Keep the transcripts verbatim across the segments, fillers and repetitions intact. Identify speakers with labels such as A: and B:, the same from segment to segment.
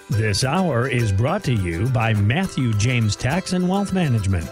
A: This hour is brought to you by Matthew James Tax and Wealth Management.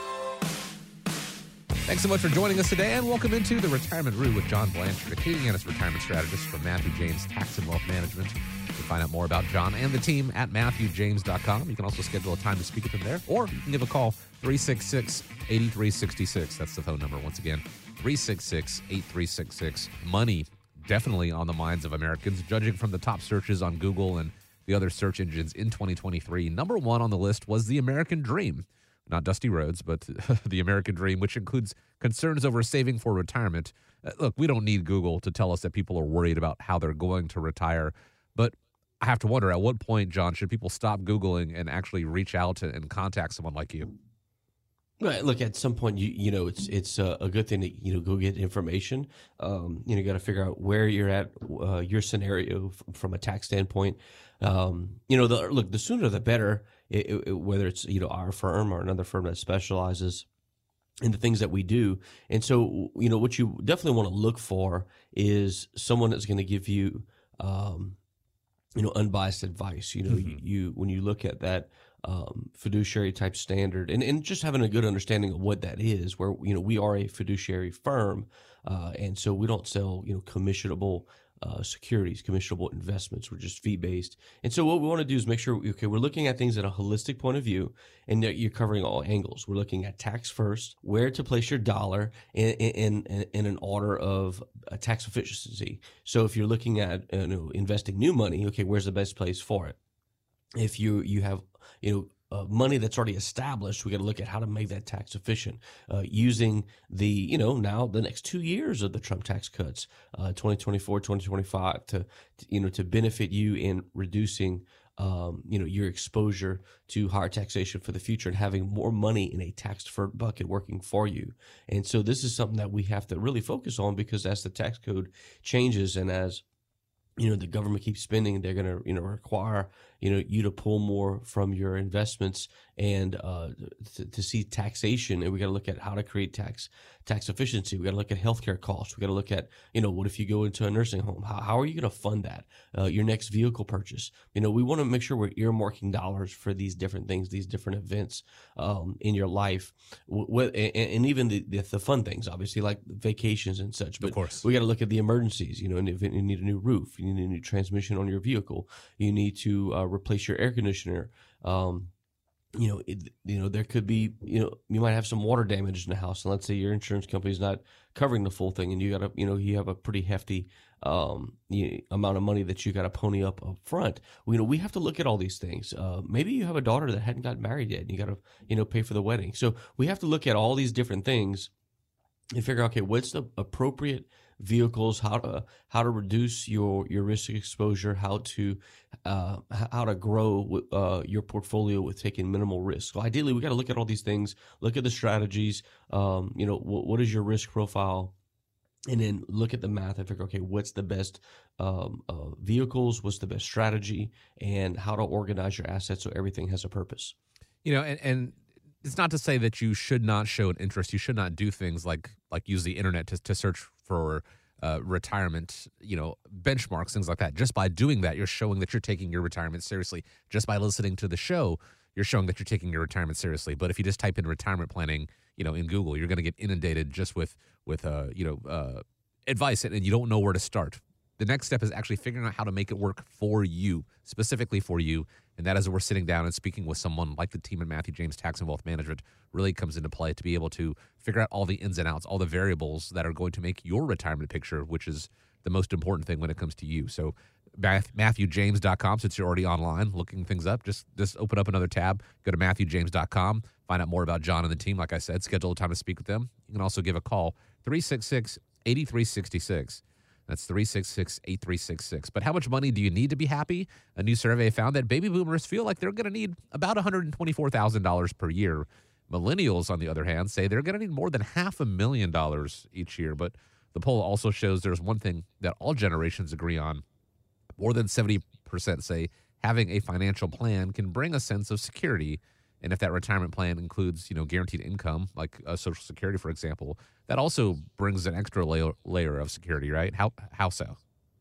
B: Thanks so much for joining us today, and welcome into the Retirement Room with John Blanchard, a Acadianus retirement strategist from Matthew James Tax and Wealth Management. You can find out more about John and the team at matthew james dot com. You can also schedule a time to speak with them there, or you can give a call, three six six, eight three six six. That's the phone number once again, three six six, eight three six six. Money definitely on the minds of Americans, judging from the top searches on Google and the other search engines in twenty twenty-three. Number one on the list was the American Dream. Not Dusty Rhodes, but the American Dream, which includes concerns over saving for retirement. Uh, look, we don't need Google to tell us that people are worried about how they're going to retire. But I have to wonder, at what point, John, should people stop Googling and actually reach out and, and contact someone like you?
C: Right. Look, at some point, you you know, it's it's a, a good thing to, you know, go get information. Um, you know, you got to figure out where you're at, uh, your scenario f- from a tax standpoint. Um, you know, the, look, the sooner the better, it, it, whether it's, you know, our firm or another firm that specializes in the things that we do. And so, you know, what you definitely want to look for is someone that's going to give you, um, you know, unbiased advice. You know, mm-hmm. you, you when you look at that, Um, fiduciary type standard, and, and just having a good understanding of what that is, where, you know, we are a fiduciary firm, uh, and so we don't sell, you know, commissionable uh, securities, commissionable investments. We're just fee based. And so what we want to do is make sure, okay, we're looking at things at a holistic point of view, and that you're covering all angles. We're looking at tax first, where to place your dollar in, in, in, in an order of uh, tax efficiency. So if you're looking at, uh, you know, investing new money, okay, where's the best place for it? If you you have, you know, uh, money that's already established, we got to look at how to make that tax efficient, uh, using the, you know, now the next two years of the Trump tax cuts, uh, twenty twenty-four, twenty twenty-five, to, to, you know, to benefit you in reducing, um, you know, your exposure to higher taxation for the future and having more money in a tax-deferred bucket working for you. And so this is something that we have to really focus on, because as the tax code changes and as, you know, the government keeps spending, they're going to, you know, require, you know, you to pull more from your investments and uh, to, to see taxation. And we got to look at how to create tax tax efficiency. We got to look at healthcare costs. We got to look at, you know, what if you go into a nursing home? How, how are you going to fund that? Uh, your next vehicle purchase. You know, we want to make sure we're earmarking dollars for these different things, these different events um, in your life, w- and, and even the, the the fun things, obviously, like vacations and such. But
B: of course,
C: we got to look at the emergencies. You know, and if you need a new roof, you need a new transmission on your vehicle, you need to uh, replace your air conditioner. Um, you know, it, you know, there could be, you know, you might have some water damage in the house, and let's say your insurance company is not covering the full thing, and you got to, you know, you have a pretty hefty um, you, amount of money that you got to pony up up front. You know, we have to look at all these things. Uh, maybe you have a daughter that hadn't gotten married yet, and you got to, you know, pay for the wedding. So we have to look at all these different things and figure out, okay, what's the appropriate vehicles, how to how to reduce your your risk exposure, how to uh, how to grow uh, your portfolio with taking minimal risk. So ideally, we got to look at all these things, look at the strategies. Um, you know, what, what is your risk profile, and then look at the math and figure, okay, what's the best um, uh, vehicles, what's the best strategy, and how to organize your assets so everything has a purpose.
B: You know, and. and it's not to say that you should not show an interest. You should not do things like like use the internet to, to search for uh, retirement, you know, benchmarks, things like that. Just by doing that, you're showing that you're taking your retirement seriously. Just by listening to the show, you're showing that you're taking your retirement seriously. But if you just type in retirement planning, you know, in Google, you're going to get inundated just with with uh, you know uh, advice, and you don't know where to start. The next step is actually figuring out how to make it work for you, specifically for you. And that is where we're sitting down and speaking with someone like the team at Matthew James Tax and Wealth Management really comes into play, to be able to figure out all the ins and outs, all the variables that are going to make your retirement picture, which is the most important thing when it comes to you. So matthew james dot com, since you're already online looking things up, just, just open up another tab, go to matthew james dot com, find out more about John and the team. Like I said, schedule a time to speak with them. You can also give a call, three six six, eight three six six. That's three six six, eight three six six. But how much money do you need to be happy? A new survey found that baby boomers feel like they're going to need about one hundred twenty-four thousand dollars per year. Millennials, on the other hand, say they're going to need more than half a million dollars each year. But the poll also shows there's one thing that all generations agree on. More than seventy percent say having a financial plan can bring a sense of security. And if that retirement plan includes, you know, guaranteed income, like uh, Social Security, for example, that also brings an extra layer, layer of security, right? How how so?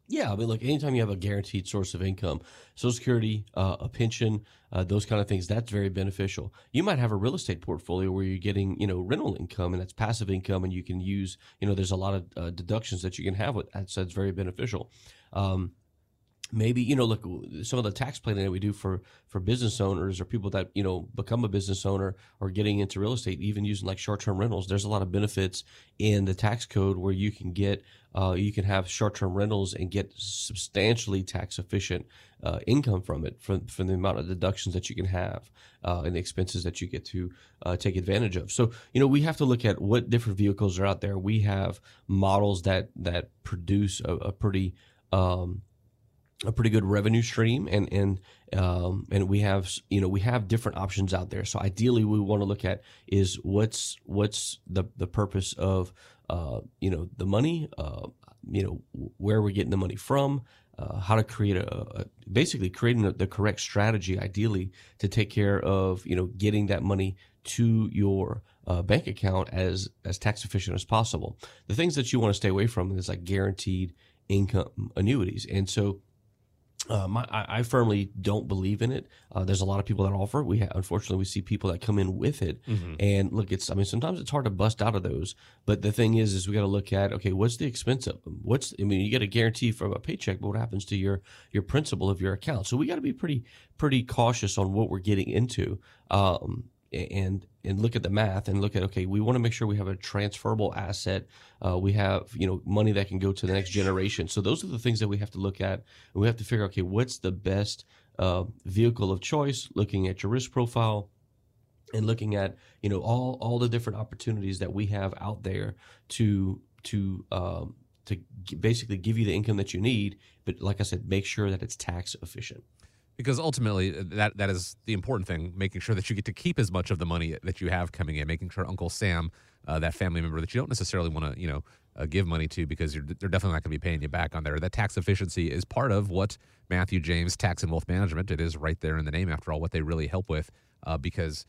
C: Yeah, I mean, look, anytime you have a guaranteed source of income, Social Security, uh, a pension, uh, those kind of things, that's very beneficial. You might have a real estate portfolio where you're getting, you know, rental income, and that's passive income, and you can use, you know, there's a lot of uh, deductions that you can have with that, so that's very beneficial. Um, Maybe, you know, look, some of the tax planning that we do for, for business owners or people that, you know, become a business owner or getting into real estate, even using like short-term rentals, there's a lot of benefits in the tax code where you can get, uh, you can have short-term rentals and get substantially tax-efficient uh, income from it, from, from the amount of deductions that you can have uh, and the expenses that you get to uh, take advantage of. So, you know, we have to look at what different vehicles are out there. We have models that, that produce a, a pretty, um, a pretty good revenue stream, and and um, and we have you know we have different options out there. So ideally, we want to look at is what's what's the the purpose of uh, you know the money, uh, you know where we're getting the money from, uh, how to create a, a basically creating the, the correct strategy, ideally to take care of you know getting that money to your uh, bank account as as tax efficient as possible. The things that you want to stay away from is like guaranteed income annuities, and so. Um, I, I firmly don't believe in it. Uh, there's a lot of people that offer it. We ha- unfortunately we see people that come in with it, mm-hmm. and look, it's I mean sometimes it's hard to bust out of those. But the thing is, is we got to look at okay, what's the expense of them? What's I mean, you get a guarantee from a paycheck, but what happens to your your principal of your account? So we got to be pretty pretty cautious on what we're getting into. Um, and and look at the math and look at, okay, we want to make sure we have a transferable asset. Uh, we have, you know, money that can go to the next generation. So those are the things that we have to look at. And we have to figure out, okay, what's the best uh, vehicle of choice, looking at your risk profile and looking at, you know, all, all the different opportunities that we have out there to, to, um, to basically give you the income that you need. But like I said, make sure that it's tax efficient.
B: Because ultimately, that that is the important thing, making sure that you get to keep as much of the money that you have coming in, making sure Uncle Sam, uh, that family member that you don't necessarily want to, you know, uh, give money to because you're, they're definitely not going to be paying you back on there. That tax efficiency is part of what Matthew James Tax and Wealth Management, it is right there in the name, after all, what they really help with, uh, because,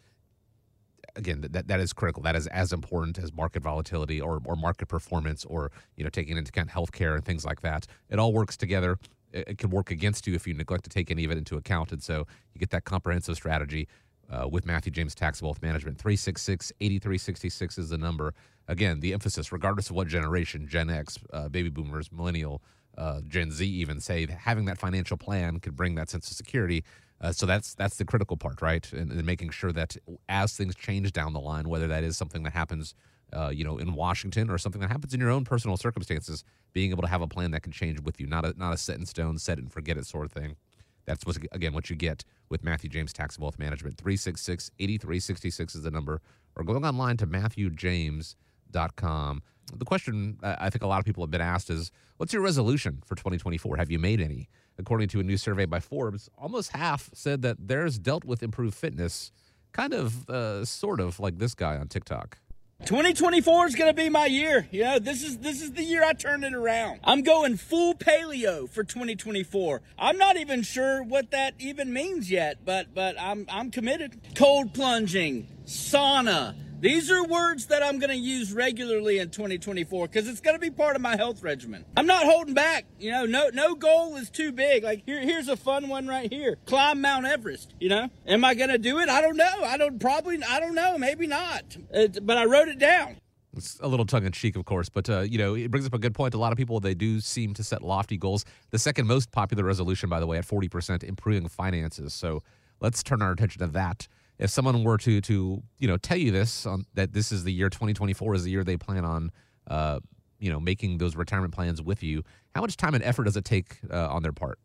B: again, that that is critical. That is as important as market volatility or, or market performance or, you know, taking into account healthcare and things like that. It all works together. It can work against you if you neglect to take any of it into account. And so you get that comprehensive strategy uh, with Matthew James Tax and Wealth Management. three six six, eight three six six is the number. Again, the emphasis, regardless of what generation, Gen X, uh, baby boomers, millennial, uh, Gen Z even, say that having that financial plan could bring that sense of security. Uh, so that's that's the critical part, right? And, and making sure that as things change down the line, whether that is something that happens Uh, you know, in Washington or something that happens in your own personal circumstances, being able to have a plan that can change with you, not a, not a set in stone, set it and forget it sort of thing. That's, what, again, what you get with Matthew James Tax and Wealth Management. three six six, eight three six six is the number, or going online to matthew james dot com. The question uh, I think a lot of people have been asked is, what's your resolution for twenty twenty-four? Have you made any? According to a new survey by Forbes, almost half said that theirs dealt with improved fitness, kind of, uh, sort of like this guy on TikTok.
D: twenty twenty-four is going to be my year. You know, this is this is the year I turn it around. I'm going full paleo for twenty twenty-four. I'm not even sure what that even means yet, but but I'm I'm committed. Cold plunging, sauna. These are words that I'm going to use regularly in twenty twenty-four because it's going to be part of my health regimen. I'm not holding back. You know, no no goal is too big. Like here here's a fun one right here. Climb Mount Everest, you know? Am I going to do it? I don't know. I don't probably I don't know, maybe not. It, but I wrote it down.
B: It's a little tongue-in-cheek, of course, but, uh, you know, it brings up a good point. A lot of people, they do seem to set lofty goals. The second most popular resolution, by the way, at forty percent, improving finances. So let's turn our attention to that. If someone were to, to you know, tell you this, on, that this is the year twenty twenty-four is the year they plan on, uh, you know, making those retirement plans with you, how much time and effort does it take uh, on their part?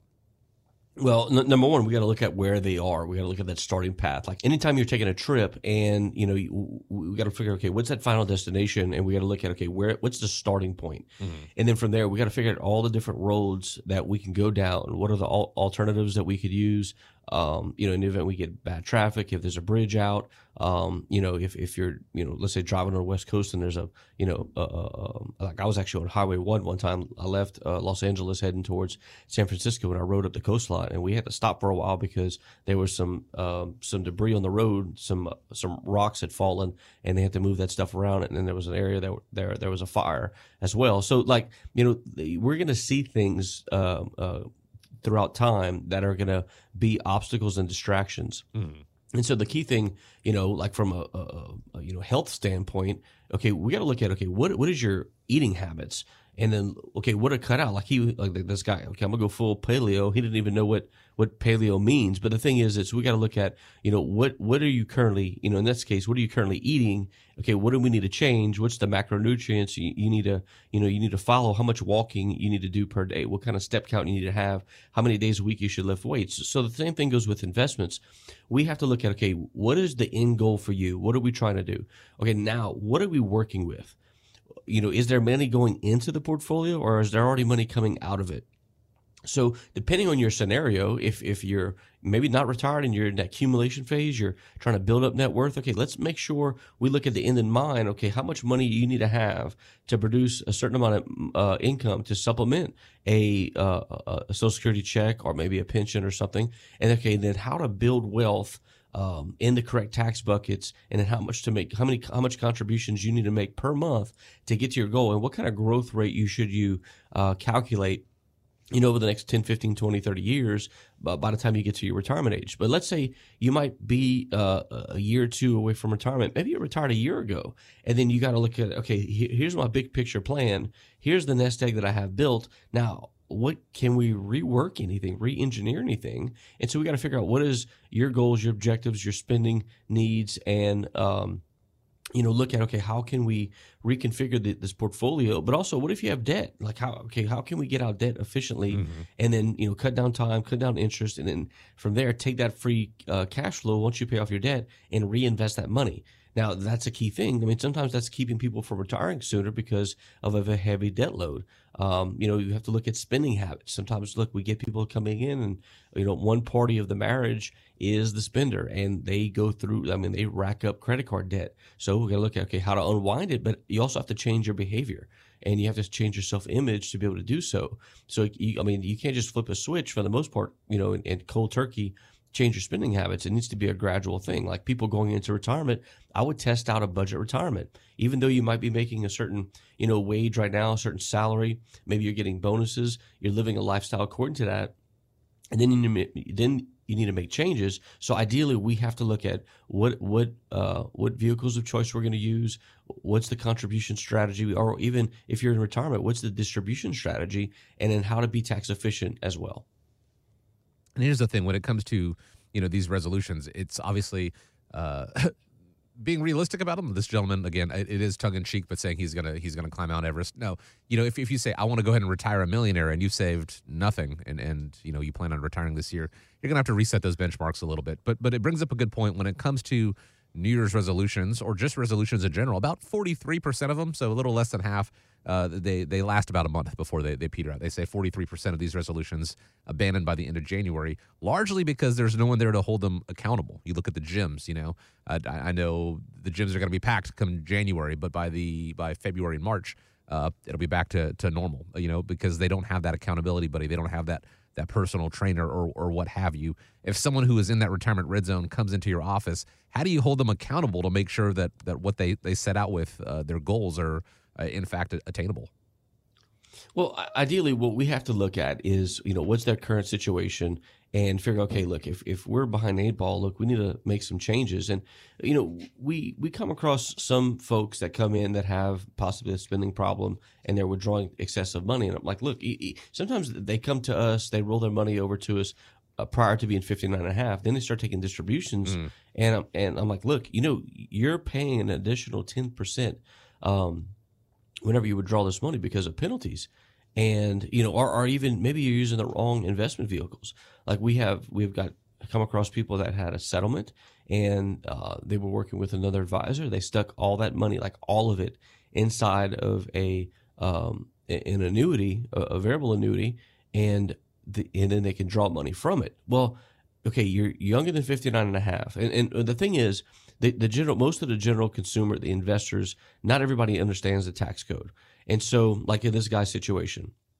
C: Well, n- number one, we got to look at where they are. We got to look at that starting path. Like anytime you're taking a trip, and you know, you, we got to figure, okay, what's that final destination, and we got to look at, okay, where, what's the starting point, mm-hmm. and then from there, we got to figure out all the different roads that we can go down. What are the al- alternatives that we could use? Um, you know, in the event we get bad traffic, if there's a bridge out, um, you know, if, if you're, you know, let's say driving on the West Coast and there's a, you know, uh, uh, like I was actually on Highway one one time. I left uh, Los Angeles heading towards San Francisco, and I rode up the coastline. and we had to stop for a while because there was some um, some debris on the road, some uh, some rocks had fallen, and they had to move that stuff around. And then there was an area that there there was a fire as well. So like you know, we're going to see things uh, uh, throughout time that are going to be obstacles and distractions. Mm. And so the key thing, you know, like from a, a, a you know health standpoint, okay, we got to look at okay, what what is your eating habits, and then okay, what to cut out. Like he, like this guy, okay, I'm gonna go full paleo. He didn't even know what what paleo means. But the thing is, is we got to look at, you know, what what are you currently, you know, in this case, what are you currently eating? Okay, what do we need to change? What's the macronutrients you, you need to, you know, you need to follow? How much walking you need to do per day? What kind of step count you need to have? How many days a week you should lift weights? So the same thing goes with investments. We have to look at, okay, what is the end goal for you? What are we trying to do? Okay, now what are we working with? You know, is there money going into the portfolio, or is there already money coming out of it? So depending on your scenario, if if you're maybe not retired and you're in that accumulation phase, you're trying to build up net worth, okay, let's make sure we look at the end in mind. Okay, how much money you need to have to produce a certain amount of uh, income to supplement a, uh, a Social Security check or maybe a pension or something. And okay, then how to build wealth um, in the correct tax buckets, and then how much to make, how many, how much contributions you need to make per month to get to your goal, and what kind of growth rate you should you uh, calculate, you know, over the next ten, fifteen, twenty, thirty years, by, by the time you get to your retirement age. But let's say you might be uh, a year or two away from retirement. Maybe you retired a year ago, and then you got to look at, okay, here's my big picture plan. Here's the nest egg that I have built. Now, what can we rework anything, re-engineer anything? And so we got to figure out what is your goals, your objectives, your spending needs, and um, you know, look at, okay, how can we reconfigure the, this portfolio? But also, what if you have debt? Like, how, okay, how can we get out debt efficiently, mm-hmm. and then, you know, cut down time, cut down interest, and then from there, take that free uh, cash flow once you pay off your debt and reinvest that money. Now, that's a key thing. I mean, sometimes that's keeping people from retiring sooner because of a heavy debt load. Um, you know, you have to look at spending habits. Sometimes, look, we get people coming in and, you know, one party of the marriage is the spender, and they go through, I mean, they rack up credit card debt. So we got to look at, okay, how to unwind it, but you also have to change your behavior, and you have to change your self-image to be able to do so. So, you, I mean, you can't just flip a switch for the most part, you know, and, and cold turkey change your spending habits. It needs to be a gradual thing. Like people going into retirement, I would test out a budget retirement. Even though you might be making a certain, you know, wage right now, a certain salary, maybe you're getting bonuses, you're living a lifestyle according to that, and then you need, then you need to make changes. So ideally, we have to look at what what uh, what vehicles of choice we're going to use, what's the contribution strategy, or even if you're in retirement, what's the distribution strategy, and then how to be tax efficient as well.
B: And here's the thing: when it comes to, you know, these resolutions, it's obviously uh, being realistic about them. This gentleman, again, it, it is tongue in cheek, but saying he's gonna he's gonna climb Mount Everest. No, you know, if if you say I want to go ahead and retire a millionaire, and you've saved nothing, and and you know you plan on retiring this year, you're gonna have to reset those benchmarks a little bit. But but it brings up a good point when it comes to New Year's resolutions or just resolutions in general. About forty-three percent of them, so a little less than half, uh, they they last about a month before they, they peter out. They say forty-three percent of these resolutions abandoned by the end of January, largely because there's no one there to hold them accountable. You look at the gyms, you know, uh, I, I know the gyms are going to be packed come January, but by the by February and March, uh, it'll be back to, to normal, you know, because they don't have that accountability buddy. They don't have that that personal trainer or or what have you. If someone who is in that retirement red zone comes into your office, how do you hold them accountable to make sure that that what they, they set out with, uh, their goals are, uh, in fact, attainable?
C: Well, ideally, what we have to look at is, you know, what's their current situation and figure, okay, look, if, if we're behind eight ball, look, we need to make some changes. And, you know, we, we come across some folks that come in that have possibly a spending problem and they're withdrawing excessive money. And I'm like, look, sometimes they come to us, they roll their money over to us uh, prior to being fifty-nine and a half. Then they start taking distributions. Mm. And, I'm, and I'm like, look, you know, you're paying an additional ten percent um, whenever you withdraw this money because of penalties. And, you know, or, or even maybe you're using the wrong investment vehicles. Like we have, we've got come across people that had a settlement and uh, they were working with another advisor. They stuck all that money, like all of it, inside of a um, an annuity, a, a variable annuity, and the, and then they can draw money from it. Well, okay, you're younger than fifty-nine and a half. And, and the thing is, the, the general, most of the general consumer, the investors, not everybody understands the tax code. And so, like in this guy's situation,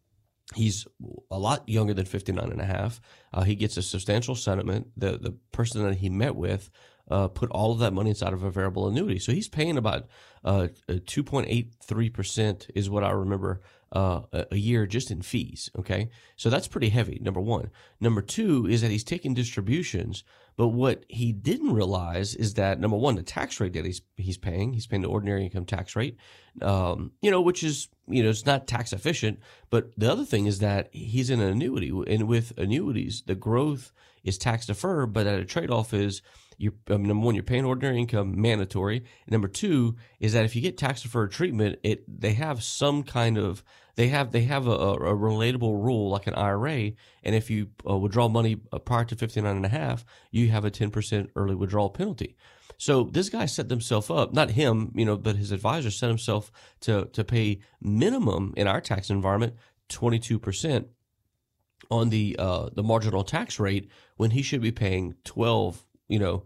C: He's a lot younger than fifty-nine and a half. Uh, he gets a substantial settlement. The the person that he met with uh, put all of that money inside of a variable annuity. So he's paying about uh, two point eight three percent is what I remember uh, a, a year just in fees. Okay. So that's pretty heavy, number one. Number two is that he's taking distributions. But what he didn't realize is that, number one, the tax rate that he's he's paying, he's paying the ordinary income tax rate, um, you know, which is, you know, it's not tax efficient. But the other thing is that he's in an annuity. And with annuities, the growth is tax deferred, but at a trade-off is, you're, um, number one, you're paying ordinary income mandatory. And number two is that if you get tax deferred treatment, it they have some kind of they have they have a, a relatable rule like an I R A. And if you uh, withdraw money prior to fifty-nine and a half, you have a ten percent early withdrawal penalty. So this guy set himself up, not him, you know, but his advisor set himself to to pay minimum in our tax environment twenty-two percent on the uh, the marginal tax rate when he should be paying twelve. You know,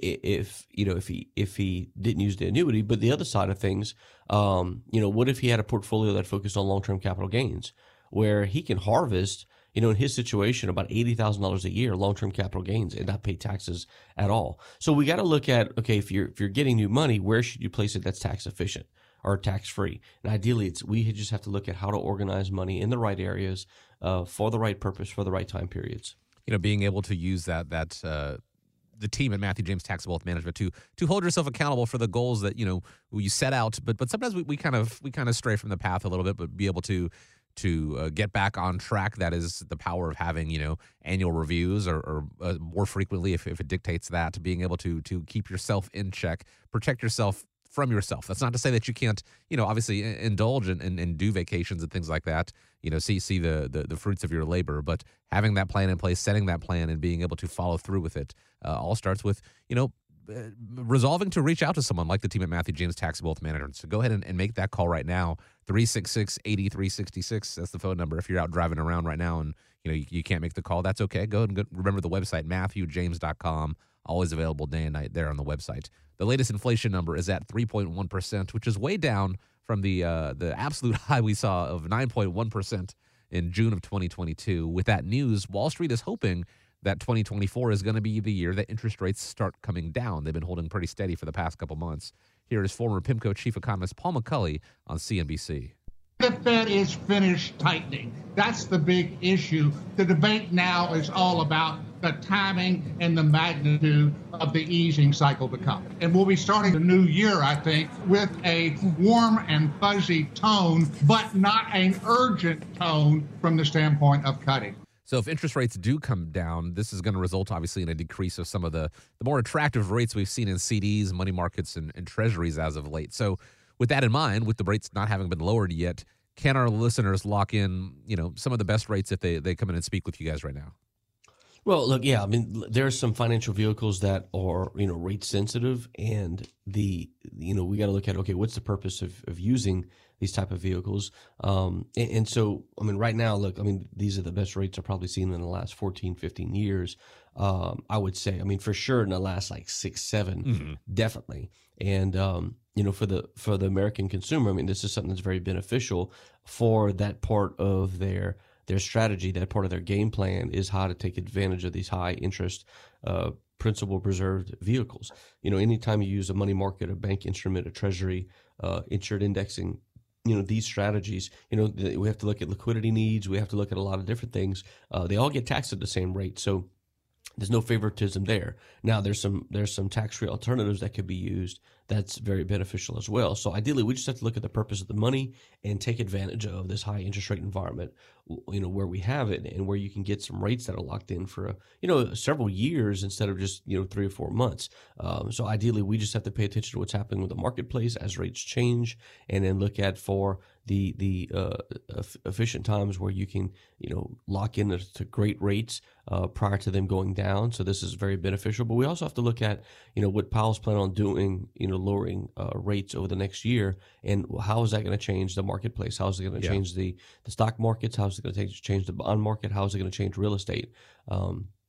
C: if you know if he if he didn't use the annuity. But the other side of things, um, you know, what if he had a portfolio that focused on long term capital gains, where he can harvest, you know, in his situation, about eighty thousand dollars a year long term capital gains and not pay taxes at all. So we got to look at, okay, if you're if you're getting new money, where should you place it that's tax efficient or tax free? And ideally, it's we just have to look at how to organize money in the right areas uh, for the right purpose for the right time periods.
B: You know, being able to use that that. Uh the team at Matthew James Tax Wealth Management to to hold yourself accountable for the goals that, you know, you set out, but but sometimes we, we kind of we kind of stray from the path a little bit, but be able to to uh, get back on track. That is the power of having, you know, annual reviews or, or uh, more frequently if, if it dictates that, being able to to keep yourself in check, protect yourself from yourself. That's not to say that you can't, you know, obviously indulge and, and, and do vacations and things like that, you know, see see the, the the fruits of your labor. But having that plan in place, setting that plan and being able to follow through with it uh, all starts with, you know, uh, resolving to reach out to someone like the team at Matthew James Tax Wealth Management. So go ahead and, and make that call right now, three six six, eight three six six. That's the phone number. If you're out driving around right now and, you know, you, you can't make the call, that's okay. Go ahead and go, remember the website, matthew james dot com. Always available day and night there on the website. The latest inflation number is at three point one percent, which is way down from the uh, the absolute high we saw of nine point one percent in June of twenty twenty-two. With that news, Wall Street is hoping that twenty twenty-four is going to be the year that interest rates start coming down. They've been holding pretty steady for the past couple months. Here is former PIMCO chief economist Paul McCulley on C N B C.
E: The Fed is finished tightening. That's the big issue. The debate now is all about the timing and the magnitude of the easing cycle to come. And we'll be starting the new year, I think, with a warm and fuzzy tone, but not an urgent tone from the standpoint of cutting.
B: So if interest rates do come down, this is going to result, obviously, in a decrease of some of the, the more attractive rates we've seen in C Ds, money markets, and, and treasuries as of late. So with that in mind, with the rates not having been lowered yet, can our listeners lock in, you know, some of the best rates if they, they come in and speak with you guys right now?
C: Well, look, yeah, I mean, there are some financial vehicles that are, you know, rate sensitive, and the, you know, we got to look at, okay, what's the purpose of, of using these type of vehicles? Um, and, and so, I mean, right now, look, I mean, these are the best rates I've probably seen in the last fourteen, fifteen years. Um, I would say, I mean, for sure in the last like six, seven, mm-hmm. definitely. And, um, you know, for the, for the American consumer, I mean, this is something that's very beneficial for that part of their, their strategy, that part of their game plan is how to take advantage of these high interest, uh, principal preserved vehicles. You know, anytime you use a money market, a bank instrument, a treasury, uh, insured indexing, you know, these strategies, you know, the, we have to look at liquidity needs. We have to look at a lot of different things. Uh, they all get taxed at the same rate. So there's no favoritism there. Now there's some, there's some tax-free alternatives that could be used. That's very beneficial as well. So ideally, we just have to look at the purpose of the money and take advantage of this high interest rate environment, you know, where we have it and where you can get some rates that are locked in for, a, you know, several years instead of just, you know, three or four months. Um, so ideally, we just have to pay attention to what's happening with the marketplace as rates change, and then look at for the the uh, efficient times where you can, you know, lock in to great rates uh, prior to them going down. So this is very beneficial. But we also have to look at, you know, what Powell's plan on doing, you know, lowering uh, rates over the next year, and how is that going to change the marketplace? How is it going to yeah. change the, the stock markets? How is it going to change the bond market? How is it going to change real estate? Um,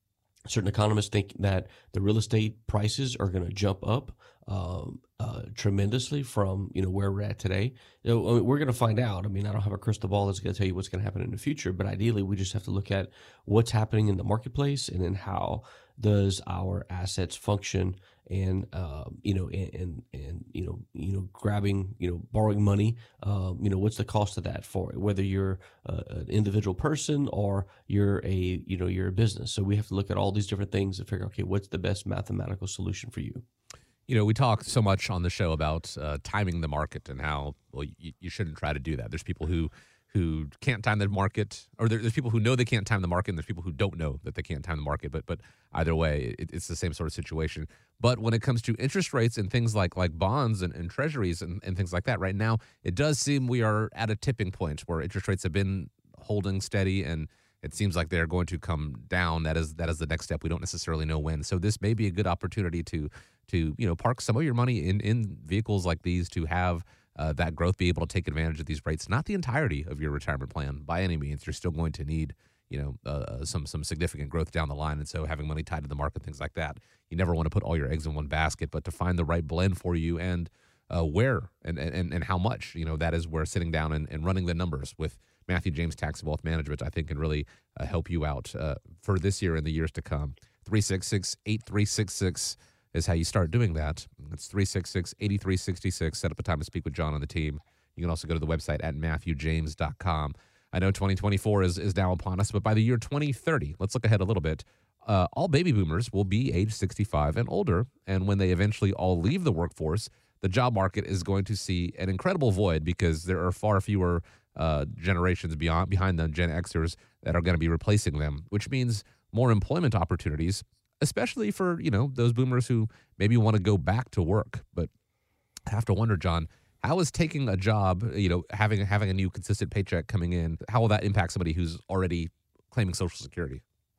C: Certain economists think that the real estate prices are going to jump up um, uh, tremendously from you know where we're at today. You know, I mean, we're going to find out. I mean, I don't have a crystal ball that's going to tell you what's going to happen in the future, but ideally, we just have to look at what's happening in the marketplace and then how does our assets function, and uh, you know, and, and and you know, you know, grabbing, you know, borrowing money. Uh, you know, what's the cost of that for it? Whether you're uh, an individual person or you're a you know you're a business. So we have to look at all these different things and figure, okay, what's the best mathematical solution for you?
B: You know, we talk so much on the show about uh, timing the market and how well you, you shouldn't try to do that. There's people who who can't time the market, or there, there's people who know they can't time the market, and there's people who don't know that they can't time the market. But but either way, it, it's the same sort of situation. But when it comes to interest rates and things like like bonds and, and treasuries and, and things like that, right now, it does seem we are at a tipping point where interest rates have been holding steady, and it seems like they're going to come down. That is that is the next step. We don't necessarily know when. So this may be a good opportunity to to you know park some of your money in, in vehicles like these to have Uh, that growth, be able to take advantage of these rates. Not the entirety of your retirement plan by any means. You're still going to need, you know, uh, some some significant growth down the line, and so having money tied to the market, things like that. You never want to put all your eggs in one basket, but to find the right blend for you and uh, where and, and and how much, you know, that is where sitting down and, and running the numbers with Matthew James Tax and Wealth Management, I think, can really uh, help you out uh, for this year and the years to come. three six six, eight three six six is how you start doing that. It's three six six, eight three six six. Set up a time to speak with John on the team. You can also go to the website at matthew james dot com. I know twenty twenty-four is, is now upon us, but by the year twenty thirty, let's look ahead a little bit, uh, all baby boomers will be age sixty-five and older, and when they eventually all leave the workforce, the job market is going to see an incredible void because there are far fewer uh, generations beyond behind the Gen Xers that are going to be replacing them, which means more employment opportunities, especially for, you know, those boomers who maybe want to go back to work. But I have to wonder, John, how is taking a job, you know, having having a new consistent paycheck coming in, how will that impact somebody who's already claiming Social Security?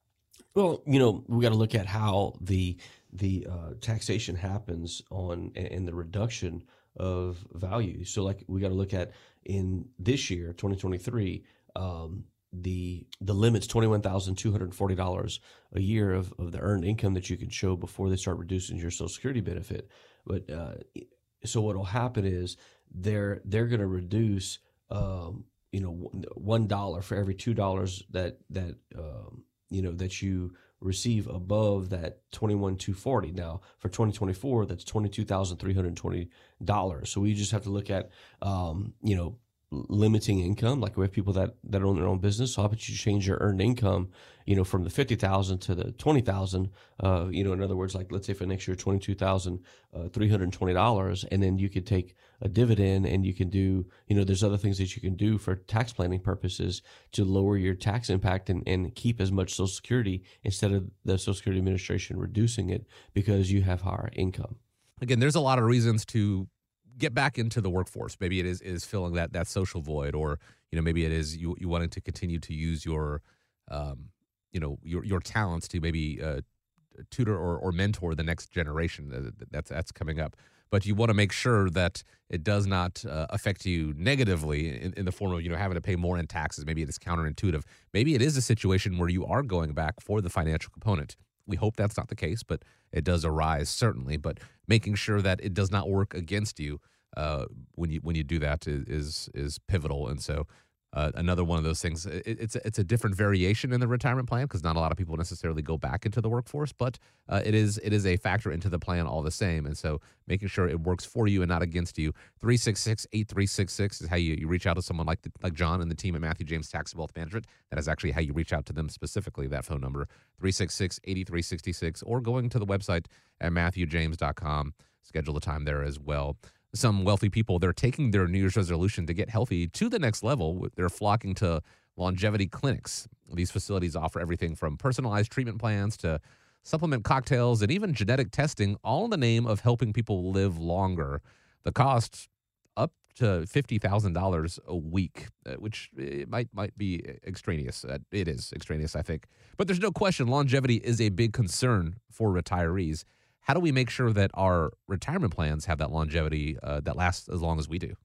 C: Well, you know, we got to look at how the the uh, taxation happens on and the reduction of value. So, like, we got to look at in this year, twenty twenty-three, um, the the limit's twenty-one thousand two hundred forty dollars a year of, of the earned income that you can show before they start reducing your Social Security benefit. But uh, so what will happen is they're they're going to reduce um, you know one dollar for every two dollars that that um, you know that you receive above that twenty-one thousand two hundred forty dollars. Now for twenty twenty-four, that's twenty-two thousand three hundred twenty dollars. So we just have to look at um, you know. limiting income. Like we have people that, that own their own business. So how about you change your earned income, you know, from the fifty thousand to the twenty thousand, uh, you know, in other words, like let's say for next year, twenty-two thousand three hundred twenty dollars. And then you could take a dividend and you can do, you know, there's other things that you can do for tax planning purposes to lower your tax impact and, and keep as much Social Security instead of the Social Security Administration reducing it because you have higher income.
B: Again, there's a lot of reasons to get back into the workforce. Maybe it is is filling that that social void, or you know maybe it is you you wanting to continue to use your um you know your your talents to maybe uh, tutor or or mentor the next generation that's that's coming up. But you want to make sure that it does not uh, affect you negatively in, in the form of you know having to pay more in taxes. Maybe it is counterintuitive. Maybe it is a situation where you are going back for the financial component. We hope that's not the case, but it does arise certainly. But making sure that it does not work against you uh, when you when you do that is is, is pivotal. And so uh, another one of those things. It, it's a, it's a different variation in the retirement plan because not a lot of people necessarily go back into the workforce, but uh, it is it is a factor into the plan all the same. And so making sure it works for you and not against you. three six six, eight three six six is how you, you reach out to someone like the, like John and the team at Matthew James Tax and Wealth Management. That is actually how you reach out to them specifically. That phone number three six six, eight three six six, or going to the website at matthew james dot com. Schedule a time there as well. Some wealthy people, they're taking their New Year's resolution to get healthy to the next level. They're flocking to longevity clinics. These facilities offer everything from personalized treatment plans to supplement cocktails and even genetic testing, all in the name of helping people live longer. The cost up to fifty thousand dollars a week, uh, which it might might be extraneous. Uh, it is extraneous, I think. But there's no question longevity is a big concern for retirees. How do we make sure that our retirement plans have that longevity uh, that lasts as long as we do?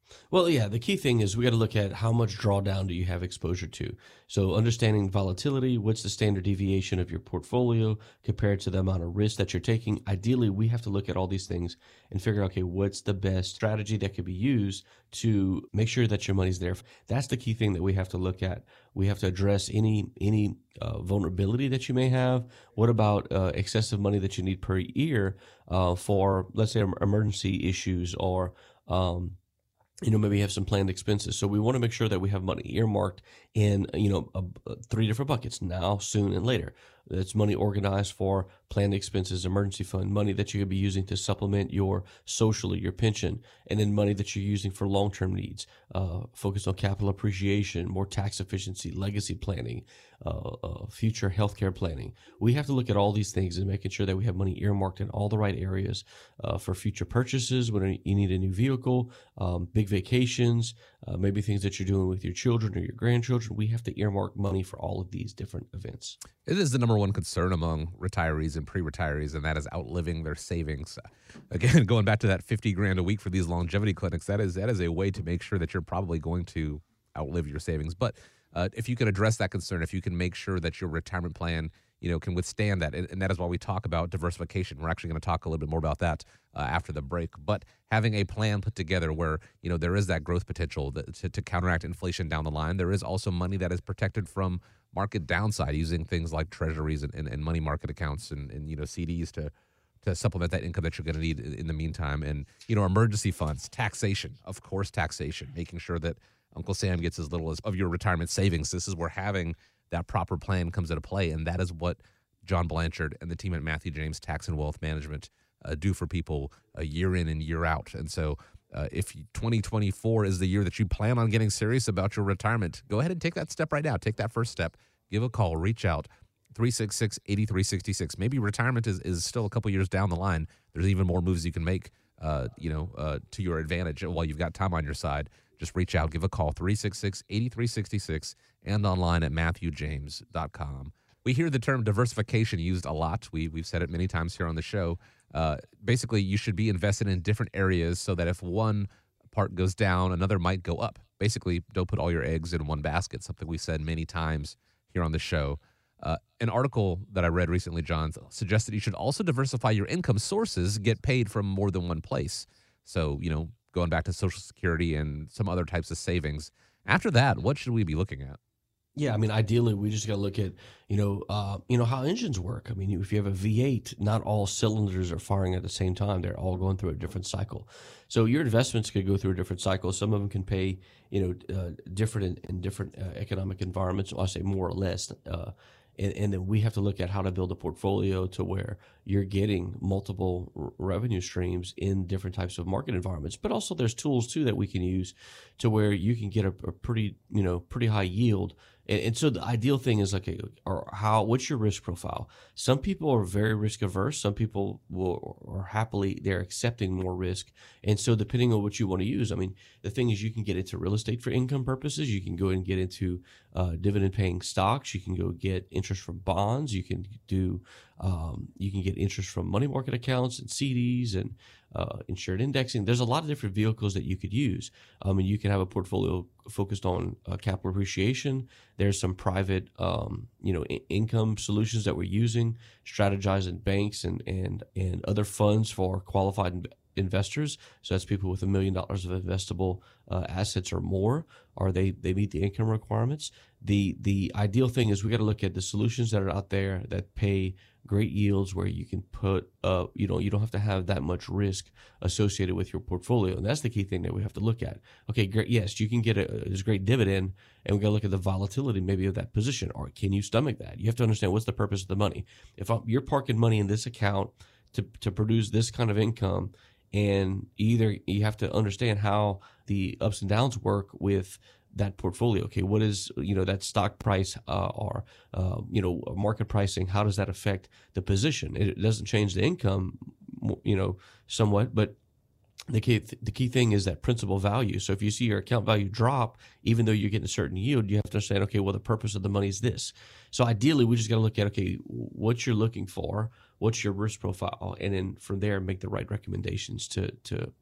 C: Well, yeah, the key thing is we got to look at how much drawdown do you have exposure to. So understanding volatility, what's the standard deviation of your portfolio compared to the amount of risk that you're taking. Ideally, we have to look at all these things and figure out, okay, what's the best strategy that could be used to make sure that your money's there. That's the key thing that we have to look at. We have to address any any uh, vulnerability that you may have. What about uh, excessive money that you need per year uh, for, let's say, emergency issues, or um, you know, maybe you have some planned expenses. So we want to make sure that we have money earmarked in, you know, a, a, three different buckets: now, soon, and later. That's money organized for planned expenses, emergency fund, money that you could be using to supplement your social or your pension, and then money that you're using for long-term needs, uh, focused on capital appreciation, more tax efficiency, legacy planning, uh, uh, future healthcare planning. We have to look at all these things and making sure that we have money earmarked in all the right areas uh, for future purchases, when you need a new vehicle, um, big vacations, uh, maybe things that you're doing with your children or your grandchildren. We have to earmark money for all of these different events.
B: It is the number one concern among retirees and pre-retirees, and that is outliving their savings. Again, going back to that fifty grand a week for these longevity clinics, that is that is a way to make sure that you're probably going to outlive your savings. But uh, if you can address that concern, if you can make sure that your retirement plan, you know, can withstand that, and, and that is why we talk about diversification. We're actually going to talk a little bit more about that uh, after the break. But having a plan put together where, you know, there is that growth potential that, to, to counteract inflation down the line. There is also money that is protected from market downside using things like treasuries and, and, and money market accounts and, and, you know, C Ds to to supplement that income that you're going to need in, in the meantime. And, you know, emergency funds, taxation, of course, taxation, making sure that Uncle Sam gets as little as of your retirement savings. This is where having that proper plan comes into play. And that is what John Blanchard and the team at Matthew James Tax and Wealth Management uh, do for people uh, year in and year out. And so uh, if twenty twenty-four is the year that you plan on getting serious about your retirement, go ahead and take that step right now. Take that first step. Give a call. Reach out. three six six, eight three six six. Maybe retirement is, is still a couple years down the line. There's even more moves you can make, uh, you know, uh, to your advantage while you've got time on your side. Just reach out. Give a call. three six six, eight three six six and online at matthew james dot com. We hear the term diversification used a lot. We, we've said it many times here on the show. Uh, basically, you should be invested in different areas so that if one part goes down, another might go up. Basically, don't put all your eggs in one basket, something we said many times here on the show. Uh, an article that I read recently, John, suggested you should also diversify your income sources, get paid from more than one place. So, you know, going back to Social Security and some other types of savings. After that, what should we be looking at?
C: Yeah, I mean, ideally, we just got to look at, you know, uh, you know how engines work. I mean, if you have a V eight, not all cylinders are firing at the same time. They're all going through a different cycle. So your investments could go through a different cycle. Some of them can pay, you know, uh, different in, in different uh, economic environments. I'll say more or less. Uh, and, and then we have to look at how to build a portfolio to where you're getting multiple r- revenue streams in different types of market environments. But also there's tools, too, that we can use to where you can get a, a pretty, you know, pretty high yield. And, and so the ideal thing is, okay, or how, what's your risk profile? Some people are very risk averse. Some people will are happily, they're accepting more risk. And so depending on what you want to use, I mean, the thing is you can get into real estate for income purposes. You can go and get into uh, dividend paying stocks. You can go get interest from bonds. You can do, um, you can get interest from money market accounts and C Ds and uh, insured indexing. There's a lot of different vehicles that you could use. Um, and you can have a portfolio focused on uh, capital appreciation. There's some private, um, you know, I- income solutions that we're using, strategizing banks and, and, and other funds for qualified in- investors. So that's people with a million dollars of investable uh, assets or more, or they, they meet the income requirements. The, the ideal thing is we got to look at the solutions that are out there that pay great yields where you can put, uh, you know, you don't have to have that much risk associated with your portfolio. And that's the key thing that we have to look at. Okay, great. Yes, you can get a, there's a great dividend, and we got to look at the volatility maybe of that position, or can you stomach that? You have to understand what's the purpose of the money. If I'm, you're parking money in this account to, to produce this kind of income, and either you have to understand how the ups and downs work with that portfolio. Okay, what is, you know, that stock price uh, or, uh, you know, market pricing, how does that affect the position? It doesn't change the income, you know, somewhat, but the key, the key thing is that principal value. So if you see your account value drop, even though you're getting a certain yield, you have to understand, okay, well, the purpose of the money is this. So ideally, we just got to look at, okay, what you're looking for, what's your risk profile, and then from there, make the right recommendations to, to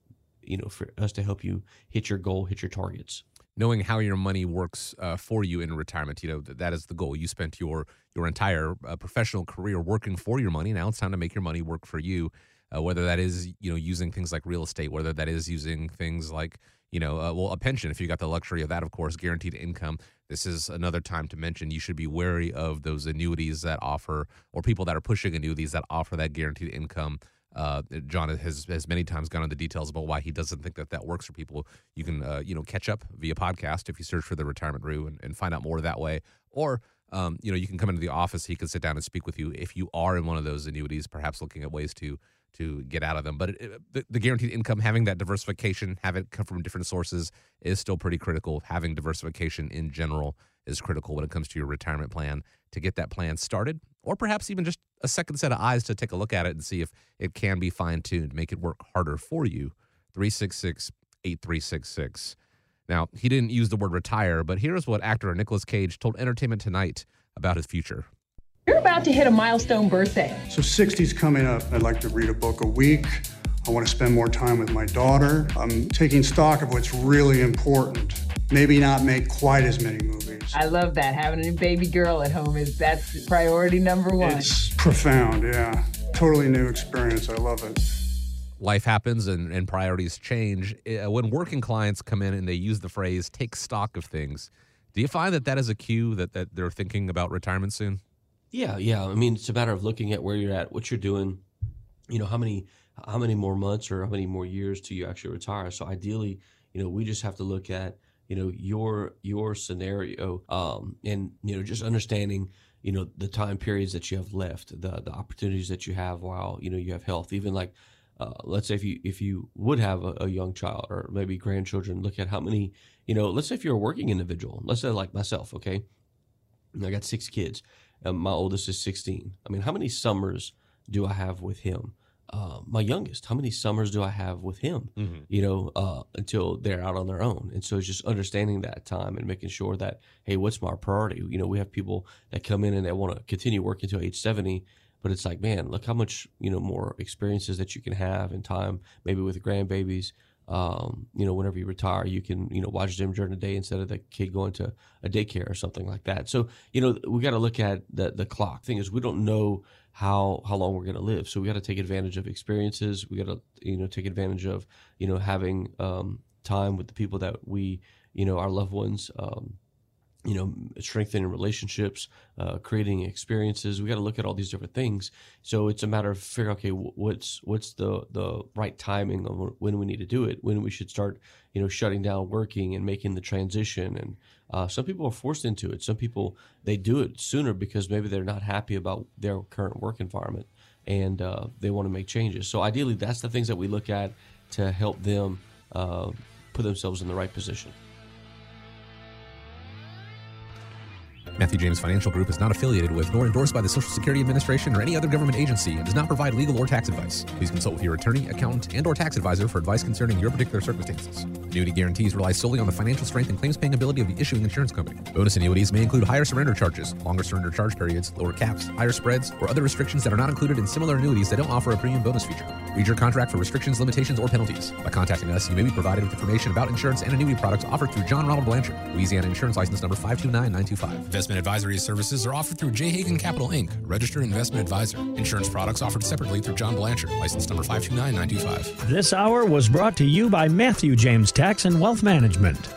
C: you know, for us to help you hit your goal, hit your targets.
B: Knowing how your money works uh, for you in retirement, you know, th- that is the goal. You spent your your entire uh, professional career working for your money. Now it's time to make your money work for you, uh, whether that is, you know, using things like real estate, whether that is using things like, you know, uh, well, a pension, if you got the luxury of that, of course, guaranteed income. This is another time to mention you should be wary of those annuities that offer, or people that are pushing annuities that offer that guaranteed income. Uh, John has, has many times gone into details about why he doesn't think that that works for people. You can, uh, you know, catch up via podcast if you search for the Retirement Brew and, and find out more that way. Or, um, you know, you can come into the office. He can sit down and speak with you if you are in one of those annuities, perhaps looking at ways to to get out of them. But it, it, the, the guaranteed income, having that diversification, have it come from different sources is still pretty critical. Having diversification in general is critical when it comes to your retirement plan to get that plan started, or perhaps even just a second set of eyes to take a look at it and see if it can be fine-tuned, make it work harder for you. three six six, eight three six six. Now, he didn't use the word retire, but here's what actor Nicolas Cage told Entertainment Tonight about his future.
F: You're about to hit a milestone birthday.
G: So sixty's coming up. I'd like to read a book a week. I want to spend more time with my daughter. I'm taking stock of what's really important. Maybe not make quite as many movies.
F: I love that. Having a baby girl at home is that's priority number one.
G: It's profound, yeah. Totally new experience. I love it.
B: Life happens and, and priorities change. Uh, When working clients come in and they use the phrase take stock of things, do you find that that is a cue that, that they're thinking about retirement soon?
C: Yeah, yeah. I mean, it's a matter of looking at where you're at, what you're doing, you know, how many how many more months or how many more years till you actually retire. So ideally, you know, we just have to look at, you know, your your scenario, um, and, you know, just understanding, you know, the time periods that you have left, the the opportunities that you have while, you know, you have health. Even like, uh, let's say if you if you would have a, a young child or maybe grandchildren, look at how many, you know, let's say if you're a working individual, let's say like myself, okay, I got six kids. Um, my oldest is sixteen. I mean, how many summers do I have with him? Uh, my youngest, how many summers do I have with him? Mm-hmm. You know, uh, until they're out on their own. And so it's just understanding that time and making sure that, hey, what's my priority? You know, we have people that come in and they want to continue working until age seventy, but it's like, man, look how much, you know, more experiences that you can have in time, maybe with grandbabies. Um, you know, whenever you retire, you can, you know, watch them during the day instead of the kid going to a daycare or something like that. So, you know, we got to look at the the clock. Thing is, we don't know how how long we're going to live. So we got to take advantage of experiences. We got to, you know, take advantage of, you know, having um, time with the people that we, you know, our loved ones, um, you know, strengthening relationships, uh, creating experiences. We got to look at all these different things. So it's a matter of figuring, okay, what's what's the the right timing of when we need to do it, when we should start, you know, shutting down working and making the transition. And uh, some people are forced into it. Some people, they do it sooner because maybe they're not happy about their current work environment and uh, they want to make changes. So ideally, that's the things that we look at to help them uh, put themselves in the right position.
B: Matthew James Financial Group is not affiliated with nor endorsed by the Social Security Administration or any other government agency and does not provide legal or tax advice. Please consult with your attorney, accountant, and or tax advisor for advice concerning your particular circumstances. Annuity guarantees rely solely on the financial strength and claims-paying ability of the issuing insurance company. Bonus annuities may include higher surrender charges, longer surrender charge periods, lower caps, higher spreads, or other restrictions that are not included in similar annuities that don't offer a premium bonus feature. Read your contract for restrictions, limitations, or penalties. By contacting us, you may be provided with information about insurance and annuity products offered through John Ronald Blanchard, Louisiana Insurance License Number five two nine nine two five. Investment advisory services are offered through J. Hagan Capital, Incorporated, registered investment advisor. Insurance products offered separately through John Blanchard, license number five two nine nine two five.
A: This hour was brought to you by Matthew James Tax and Wealth Management.